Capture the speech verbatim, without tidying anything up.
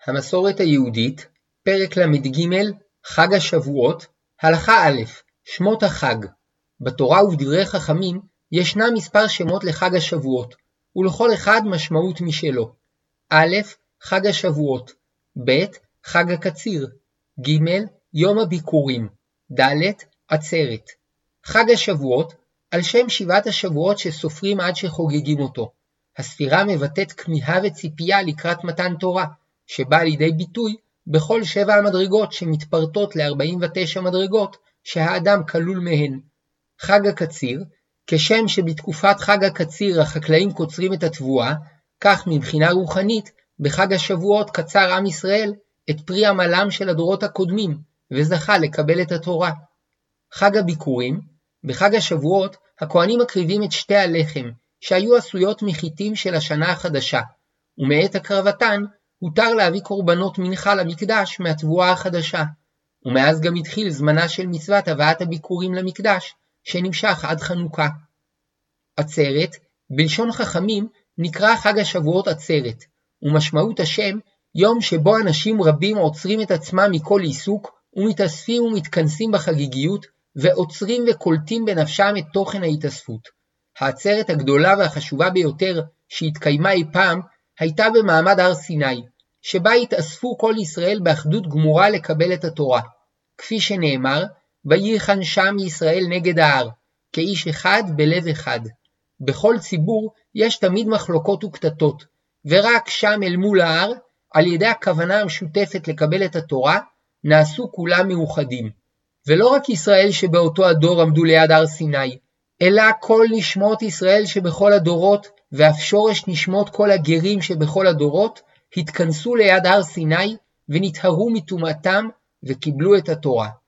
המסורת היהודית, פרק למ"ג, חג השבועות, הלכה א', שמות החג. בתורה ובדברי חכמים ישנם מספר שמות לחג השבועות, ולכל אחד משמעות משלו. א', חג השבועות, ב', חג הקציר, ג', יום הביקורים, ד', עצרת. חג השבועות, על שם שבעת השבועות שסופרים עד שחוגגים אותו. הספירה מבטאת כמיהה וציפייה לקראת מתן תורה, שבא לידי ביטוי בכל שבע המדרגות שמתפרטות ל-ארבעים ותשע מדרגות שהאדם כלול מהן. חג הקציר, כשם שבתקופת חג הקציר החקלאים קוצרים את התבואה, כך מבחינה רוחנית בחג השבועות קצר עם ישראל את פרי עמלם של הדורות הקודמים, וזכה לקבל את התורה. חג הביקורים, בחג השבועות הכהנים מקריבים את שתי הלחם, שהיו עשויות מחיטים של השנה החדשה, ומעת הקרבתן הותר להביא קורבנות מנחה למקדש מהתבואה החדשה, ומאז גם התחיל זמנה של מצוות הבאת הביקורים למקדש, שנמשך עד חנוכה. עצרת, בלשון חכמים, נקרא חג השבועות עצרת, ומשמעות השם, יום שבו אנשים רבים עוצרים את עצמם מכל עיסוק, ומתאספים ומתכנסים בחגיגיות, ועוצרים וקולטים בנפשם את תוכן ההתאספות. העצרת הגדולה והחשובה ביותר שהתקיימה אי פעם, הייתה במעמד הר סיני, שבה התאספו כל ישראל באחדות גמורה לקבל את התורה. כפי שנאמר, וייחן שם ישראל נגד ההר, כאיש אחד בלב אחד. בכל ציבור יש תמיד מחלוקות וקטטות, ורק שם אל מול ההר, על ידי הכוונה המשותפת לקבל את התורה, נעשו כולם מאוחדים. ולא רק ישראל שבאותו הדור עמדו ליד הר סיני, אלא כל נשמות ישראל שבכל הדורות, ואף שורש נשמות כל הגרים שבכל הדורות, התכנסו ליד הר סיני ונטהרו מטומאתם וקיבלו את התורה.